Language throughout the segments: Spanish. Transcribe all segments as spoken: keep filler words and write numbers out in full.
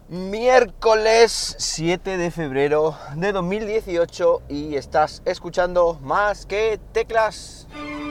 Miércoles siete de febrero de dos mil dieciocho y estás escuchando Más que Teclas.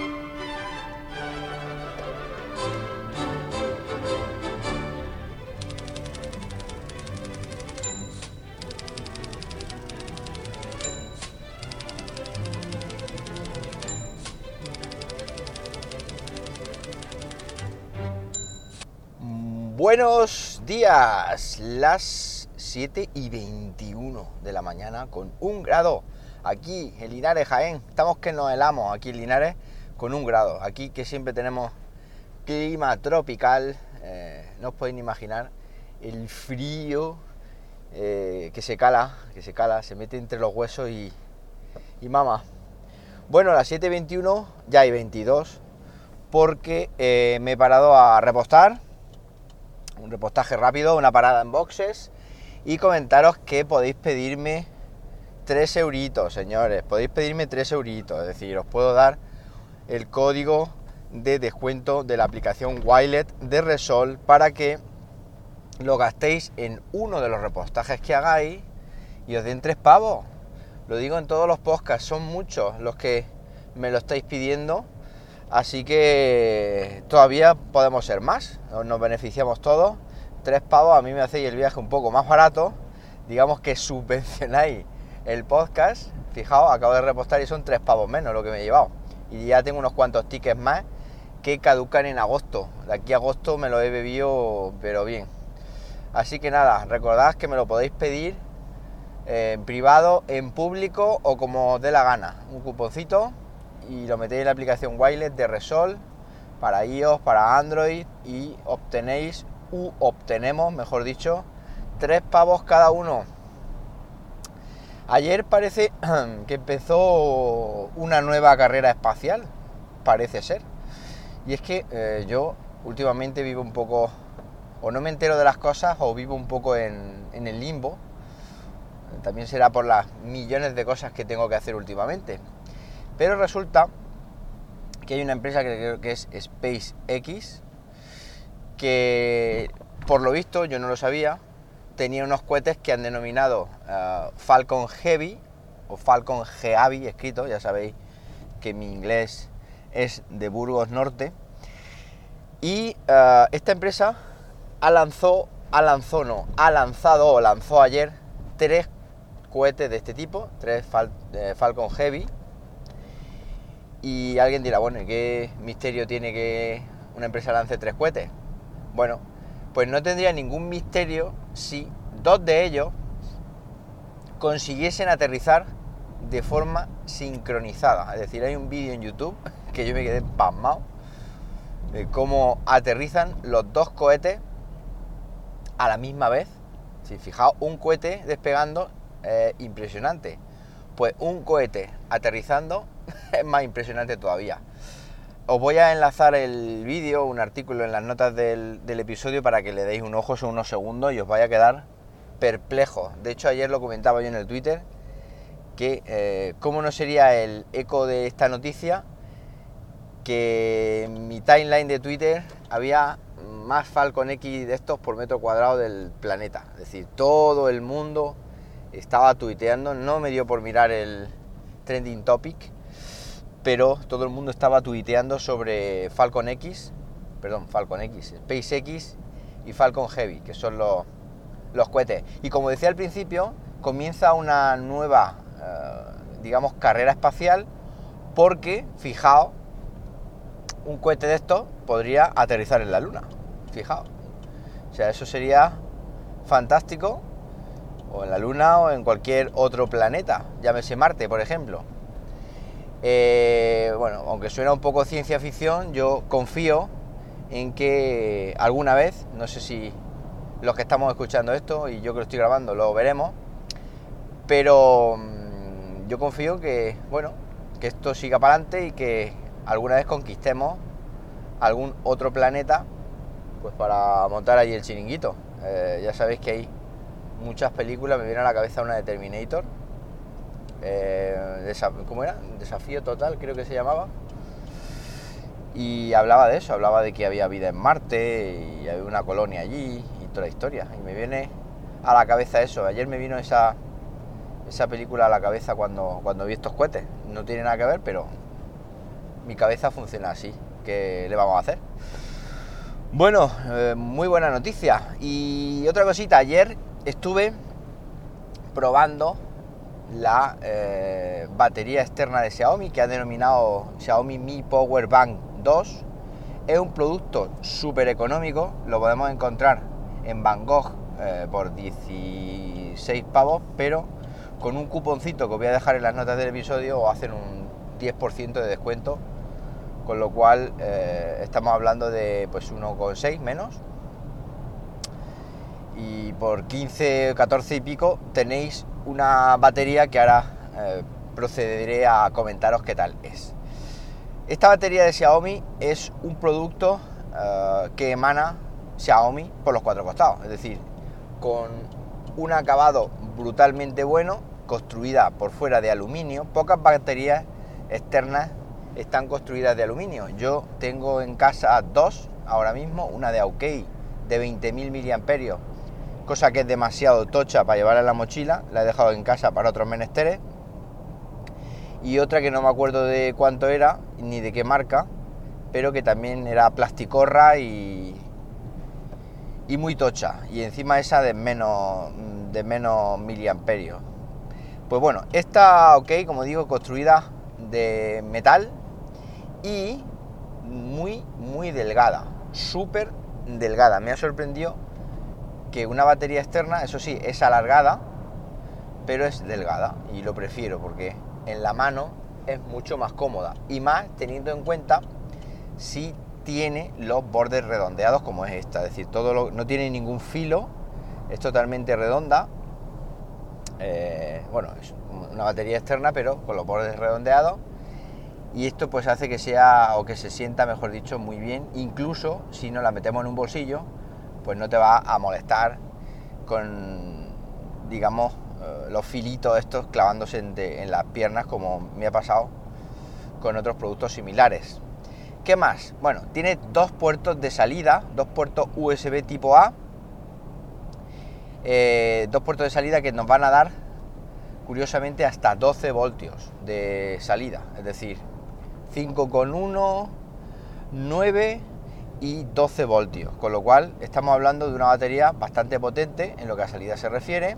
Buenos días, las siete y veintiuno de la mañana con un grado, aquí en Linares, Jaén. Estamos que nos helamos aquí en Linares con un grado, aquí que siempre tenemos clima tropical, eh, no os podéis ni imaginar el frío eh, que se cala, que se cala, se mete entre los huesos y, y mama. Bueno, a las siete y veintiuno ya hay veintidós porque eh, me he parado a repostar. Un repostaje rápido, una parada en boxes y comentaros que podéis pedirme tres euritos, señores, podéis pedirme tres euritos, es decir, os puedo dar el código de descuento de la aplicación Wilet de Resol para que lo gastéis en uno de los repostajes que hagáis y os den tres pavos. Lo digo en todos los podcasts, son muchos los que me lo estáis pidiendo. Así que todavía podemos ser más, nos beneficiamos todos. Tres pavos, a mí me hacéis el viaje un poco más barato. Digamos que subvencionáis el podcast. Fijaos, acabo de repostar y son tres pavos menos lo que me he llevado. Y ya tengo unos cuantos tickets más que caducan en agosto. De aquí a agosto me lo he bebido, pero bien. Así que nada, recordad que me lo podéis pedir en privado, en público o como os dé la gana. Un cuponcito y lo metéis en la aplicación Wilet de Resol para iOS, para Android y obtenéis, u obtenemos, mejor dicho, tres pavos cada uno. Ayer parece que empezó una nueva carrera espacial, parece ser. Y es que eh, yo últimamente vivo un poco, o no me entero de las cosas, o vivo un poco en, en el limbo. También será por las millones de cosas que tengo que hacer últimamente. Pero resulta que hay una empresa que creo que es SpaceX, que por lo visto, yo no lo sabía, tenía unos cohetes que han denominado uh, Falcon Heavy, o Falcon Heavy escrito, ya sabéis que mi inglés es de Burgos Norte, y uh, esta empresa ha lanzado, ha lanzado, no, ha lanzado o lanzó ayer tres cohetes de este tipo, tres Fal, eh, Falcon Heavy. Y alguien dirá, bueno, ¿y qué misterio tiene que una empresa lance tres cohetes? Bueno, pues no tendría ningún misterio si dos de ellos consiguiesen aterrizar de forma sincronizada. Es decir, hay un vídeo en YouTube que yo me quedé pasmado de cómo aterrizan los dos cohetes a la misma vez. Si fijaos, un cohete despegando, eh, impresionante. Pues un cohete aterrizando es más impresionante todavía. Os voy a enlazar el vídeo, un artículo en las notas del, del episodio para que le deis un ojo, son unos segundos y os vaya a quedar perplejos. De hecho, ayer lo comentaba yo en el Twitter, que eh, cómo no sería el eco de esta noticia que en mi timeline de Twitter había más Falcon X de estos por metro cuadrado del planeta. Es decir, todo el mundo estaba tuiteando, no me dio por mirar el trending topic, pero todo el mundo estaba tuiteando sobre Falcon X, perdón, Falcon X, SpaceX y Falcon Heavy, que son los, los cohetes. Y como decía al principio, comienza una nueva, eh, digamos, carrera espacial, porque, fijaos, un cohete de estos podría aterrizar en la Luna, fijaos. O sea, eso sería fantástico, o en la Luna o en cualquier otro planeta, llámese Marte, por ejemplo. Eh, bueno, aunque suena un poco ciencia ficción, yo confío en que alguna vez, no sé si los que estamos escuchando esto y yo que lo estoy grabando lo veremos, pero mmm, yo confío que, bueno, que esto siga para adelante y que alguna vez conquistemos algún otro planeta, pues para montar allí el chiringuito. Eh, ya sabéis que hay muchas películas, me viene a la cabeza una de Terminator, eh, ¿cómo era? Desafío Total, creo que se llamaba, y hablaba de eso, hablaba de que había vida en Marte y había una colonia allí y toda la historia, y me viene a la cabeza eso. Ayer me vino esa, esa película a la cabeza cuando, cuando vi estos cohetes. No tiene nada que ver, pero mi cabeza funciona así. ¿Qué le vamos a hacer? Bueno, eh, muy buena noticia. Y otra cosita, ayer estuve probando la eh, batería externa de Xiaomi, que ha denominado Xiaomi Mi Power Bank dos. Es un producto súper económico, lo podemos encontrar en Van Gogh eh, por dieciséis pavos, pero con un cuponcito que os voy a dejar en las notas del episodio os hacen un diez por ciento de descuento, con lo cual eh, estamos hablando de pues uno coma seis menos, y por quince, catorce y pico tenéis una batería que ahora eh, procederé a comentaros qué tal es. Esta batería de Xiaomi es un producto uh, que emana Xiaomi por los cuatro costados, es decir, con un acabado brutalmente bueno, construida por fuera de aluminio. Pocas baterías externas están construidas de aluminio. Yo tengo en casa dos ahora mismo, una de Aukey de veinte mil miliamperios, cosa que es demasiado tocha para llevar en la mochila, la he dejado en casa para otros menesteres, y otra que no me acuerdo de cuánto era ni de qué marca, pero que también era plasticorra y, y muy tocha, y encima esa de menos, de menos miliamperios. Pues bueno, esta, ok, como digo, construida de metal y muy, muy delgada, súper delgada. Me ha sorprendido que una batería externa, eso sí, es alargada, pero es delgada, y lo prefiero porque en la mano es mucho más cómoda, y más teniendo en cuenta si tiene los bordes redondeados como es esta, es decir, todo lo, no tiene ningún filo, es totalmente redonda. Eh, bueno, es una batería externa pero con los bordes redondeados, y esto pues hace que sea, o que se sienta, mejor dicho, muy bien. Incluso si no la metemos en un bolsillo, pues no te va a molestar con, digamos, los filitos estos clavándose en, de, en las piernas, como me ha pasado con otros productos similares. ¿Qué más? Bueno, tiene dos puertos de salida, dos puertos U S B tipo A, eh, dos puertos de salida que nos van a dar, curiosamente, hasta doce voltios de salida, es decir, cinco coma uno, nueve y doce voltios, con lo cual estamos hablando de una batería bastante potente en lo que a salida se refiere,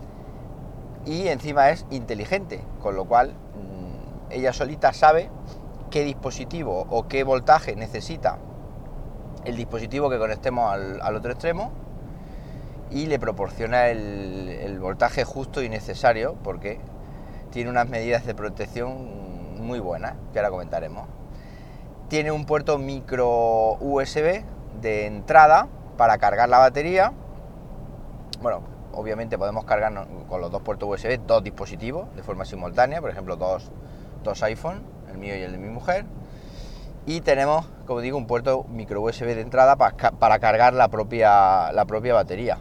y encima es inteligente, con lo cual mmm, ella solita sabe qué dispositivo o qué voltaje necesita el dispositivo que conectemos al, al otro extremo, y le proporciona el, el voltaje justo y necesario, porque tiene unas medidas de protección muy buenas, que ahora comentaremos. Tiene un puerto micro U S B de entrada para cargar la batería. Bueno, obviamente podemos cargar con los dos puertos U S B dos dispositivos de forma simultánea, por ejemplo dos, dos iPhone, el mío y el de mi mujer. Y tenemos, como digo, un puerto micro U S B de entrada para, para cargar la propia, la propia batería.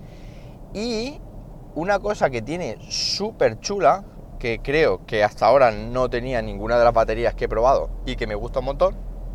Y una cosa que tiene súper chula, que creo que hasta ahora no tenía ninguna de las baterías que he probado y que me gusta un montón,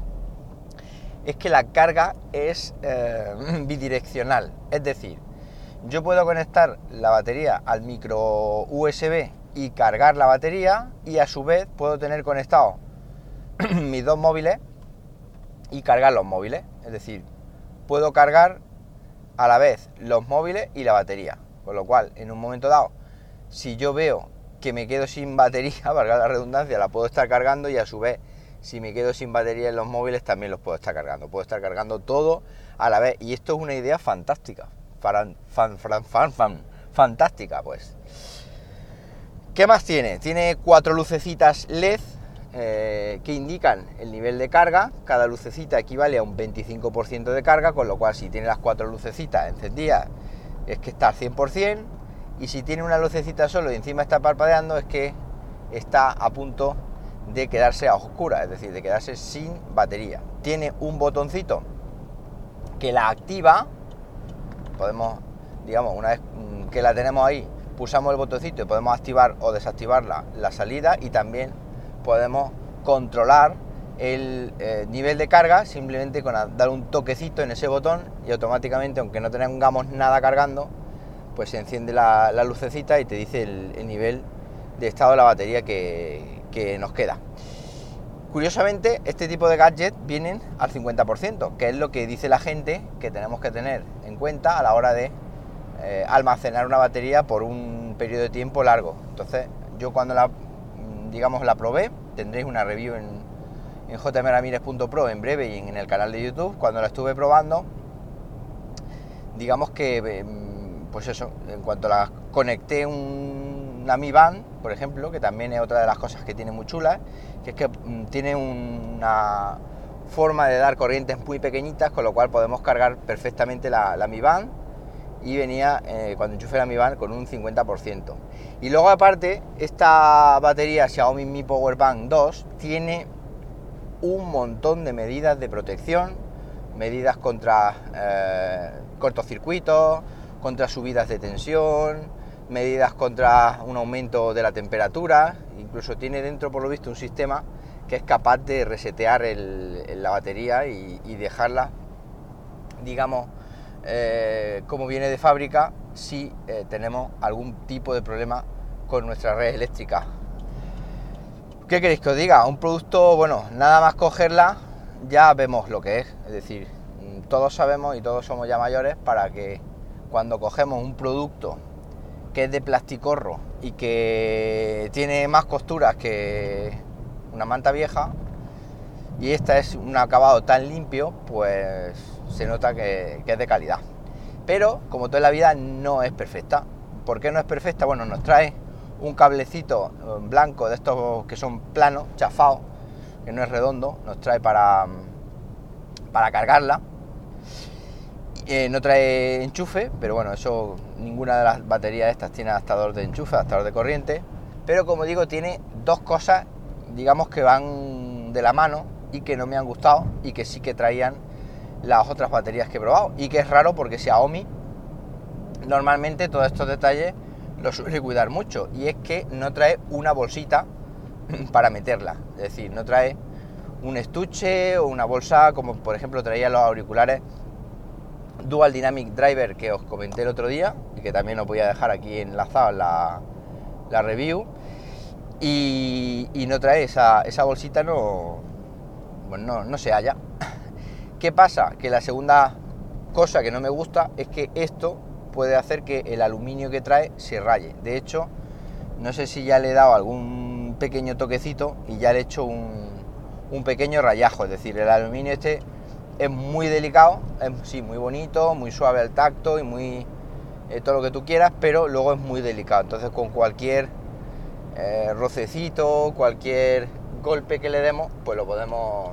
es que la carga es eh, bidireccional. Es decir, yo puedo conectar la batería al micro U S B y cargar la batería, y a su vez puedo tener conectados mis dos móviles y cargar los móviles. Es decir, puedo cargar a la vez los móviles y la batería, con lo cual en un momento dado, si yo veo que me quedo sin batería, valga la redundancia, la puedo estar cargando, y a su vez, si me quedo sin batería en los móviles, también los puedo estar cargando. Puedo estar cargando todo a la vez, y esto es una idea fantástica. Fan, fan, fan, fan, fan, fantástica, pues. ¿Qué más tiene? Tiene cuatro lucecitas L E D eh, que indican el nivel de carga. Cada lucecita equivale a un veinticinco por ciento de carga, con lo cual si tiene las cuatro lucecitas encendidas es que está al cien por ciento, y si tiene una lucecita solo y encima está parpadeando es que está a punto de quedarse a oscuras, es decir, de quedarse sin batería. Tiene un botoncito que la activa. Podemos, digamos, una vez que la tenemos ahí, pulsamos el botoncito y podemos activar o desactivar la, la salida, y también podemos controlar el eh, nivel de carga simplemente con dar un toquecito en ese botón, y automáticamente, aunque no tengamos nada cargando, pues se enciende la, la lucecita y te dice el, el nivel de estado de la batería que, que nos queda. Curiosamente, este tipo de gadgets vienen al cincuenta por ciento, que es lo que dice la gente que tenemos que tener en cuenta a la hora de eh, almacenar una batería por un periodo de tiempo largo. Entonces, yo cuando la, digamos, la probé, tendréis una review en, en j m ramirez punto pro en breve y en, en el canal de YouTube. Cuando la estuve probando, digamos que, pues eso, en cuanto la conecté un, una Mi Band, por ejemplo, que también es otra de las cosas que tiene muy chulas, que es que tiene una forma de dar corrientes muy pequeñitas, con lo cual podemos cargar perfectamente la, la Mi Band, y venía, eh, cuando enchufé la Mi Band, con un cincuenta por ciento. Y luego aparte, esta batería Xiaomi Mi Power Bank dos tiene un montón de medidas de protección, medidas contra eh, cortocircuitos, contra subidas de tensión, medidas contra un aumento de la temperatura. Incluso tiene dentro, por lo visto, un sistema que es capaz de resetear el, la batería y, y dejarla, digamos, eh, como viene de fábrica, si eh, tenemos algún tipo de problema con nuestra red eléctrica. ¿Qué queréis que os diga? Un producto, bueno, nada más cogerla ya vemos lo que es. Es decir, todos sabemos y todos somos ya mayores para que cuando cogemos un producto que es de plasticorro y que tiene más costuras que una manta vieja, y esta es un acabado tan limpio, pues se nota que, que es de calidad. Pero, como toda la vida, no es perfecta. ¿Por qué no es perfecta? Bueno, nos trae un cablecito blanco de estos que son planos, chafados, que no es redondo, nos trae para, para cargarla. Eh, no trae enchufe, pero bueno, eso, ninguna de las baterías estas tiene adaptador de enchufe, adaptador de corriente. Pero como digo, tiene dos cosas, digamos, que van de la mano y que no me han gustado y que sí que traían las otras baterías que he probado. Y que es raro porque Xiaomi normalmente todos estos detalles los suele cuidar mucho. Y es que no trae una bolsita para meterla. Es decir, no trae un estuche o una bolsa como por ejemplo traía los auriculares Dual Dynamic Driver que os comenté el otro día y que también os voy a dejar aquí enlazado en la, la review, y, y no trae esa, esa bolsita, no, bueno, no, no se halla. ¿Qué pasa? Que la segunda cosa que no me gusta es que esto puede hacer que el aluminio que trae se raye. De hecho, no sé si ya le he dado algún pequeño toquecito y ya le he hecho un, un pequeño rayajo. Es decir, el aluminio este es muy delicado, es sí, muy bonito, muy suave al tacto y muy eh, todo lo que tú quieras, pero luego es muy delicado. Entonces con cualquier eh, rocecito, cualquier golpe que le demos, pues lo podemos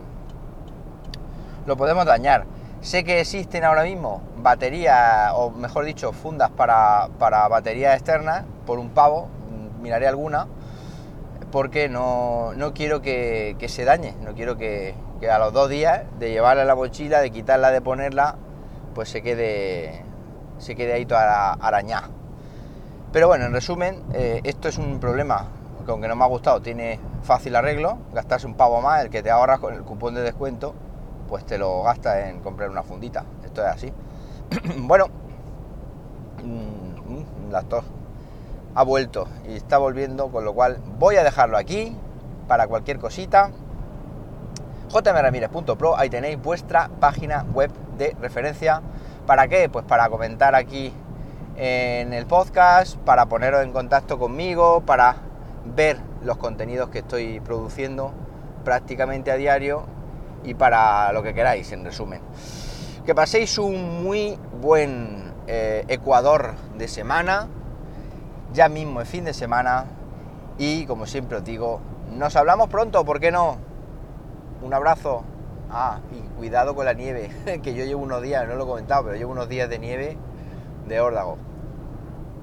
lo podemos dañar. Sé que existen ahora mismo baterías, o mejor dicho, fundas para, para baterías externas, por un pavo, miraré alguna, porque no, no quiero que, que se dañe, no quiero que, que a los dos días de llevarla en la mochila, de quitarla, de ponerla, pues se quede, se quede ahí toda arañada. Pero bueno, en resumen, eh, esto es un problema que aunque no me ha gustado, tiene fácil arreglo. Gastarse un pavo más, el que te ahorras con el cupón de descuento, pues te lo gastas en comprar una fundita. Esto es así. Bueno, mmm, la tos ha vuelto y está volviendo, con lo cual voy a dejarlo aquí para cualquier cosita. j m ramirez punto pro, ahí tenéis vuestra página web de referencia. ¿Para qué? Pues para comentar aquí en el podcast, para poneros en contacto conmigo, para ver los contenidos que estoy produciendo prácticamente a diario y para lo que queráis, en resumen. Que paséis un muy buen eh, Ecuador de semana. Ya mismo es fin de semana y, como siempre os digo, nos hablamos pronto, ¿por qué no? Un abrazo. Ah, y cuidado con la nieve, que yo llevo unos días, no lo he comentado, pero llevo unos días de nieve de órdago.